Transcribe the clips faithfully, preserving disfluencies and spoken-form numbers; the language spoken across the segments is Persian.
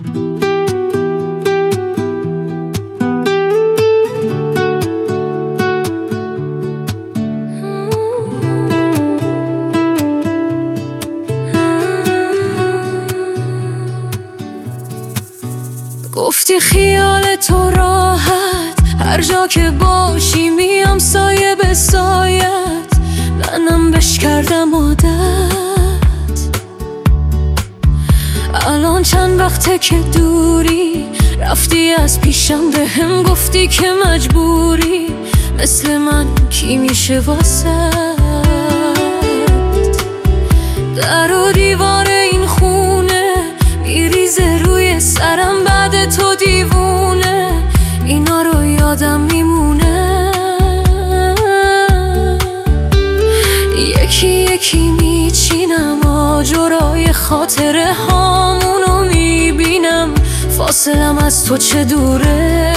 گفتی خیال تو راحت، هر جا که باشی میام سایه به سایت. منم بش کردم عادت، الان چند وقته که دوری، رفتی از پیشم به هم گفتی که مجبوری. مثل من کی میشه واسه در و دیوار این خونه میریزه روی سرم بعد تو دیوونه. اینا رو یادم میمونه، یکی یکی میچینم آجرای خاطره هامونو میبینم. فاصلم از تو چه دوره،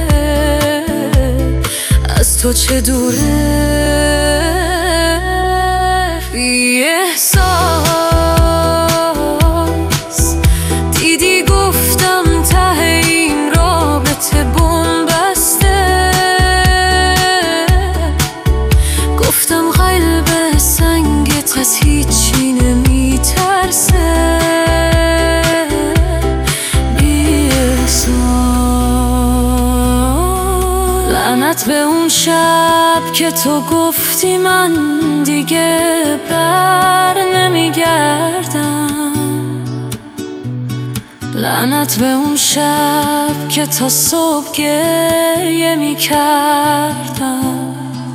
از تو چه دوره. بی احساس دیدی گفتم ته این رابطه بنبسته. گفتم قلب سنگت از هیچی نمیترسه. بی احساس لعنت به اون شب که تو گفتی من دیگه بر نمیگردم. لعنت به اون شب که تا صبح گریه میکردم.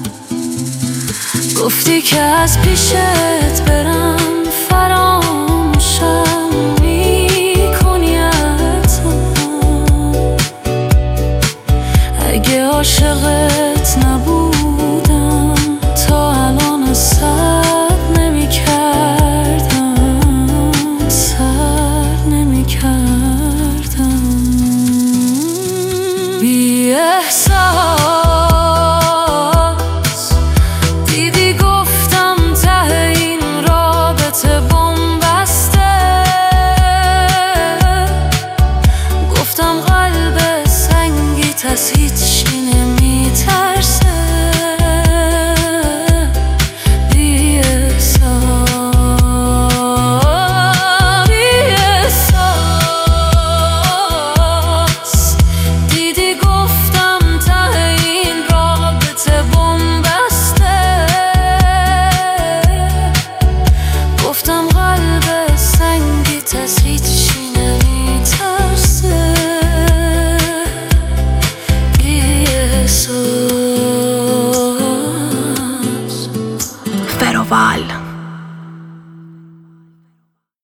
گفتی که از پیشت برم فراموشم میکنی حتما. اگه عاشقت نبودم تا الان سر نمیکردم، سر نمیکردم. بی احساس دیدی گفتم ته این رابطه بنبسته. گفتم قلب سنگیت از هیچی نمیترسه. بی احساس، بی احساس دیدی گفتم ته این رابطه بنبسته. گفتم قلب سنگیت از هیچی نمیترسه. بی احساس. فروال